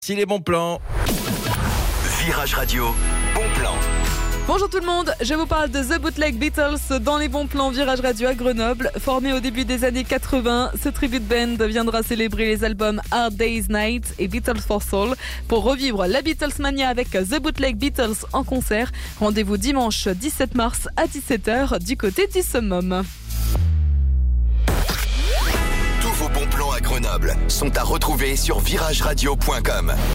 Si les bons plans. Virage Radio, bon plan. Bonjour tout le monde, je vous parle de The Bootleg Beatles dans les bons plans Virage Radio à Grenoble. Formé au début des années 80, ce tribute band viendra célébrer les albums Hard Day's Night et Beatles for Soul. Pour revivre la Beatles Mania avec The Bootleg Beatles en concert, rendez-vous dimanche 17 mars à 17h du côté du Summum. Tous vos bons plans à Grenoble sont à retrouver sur virageradio.com.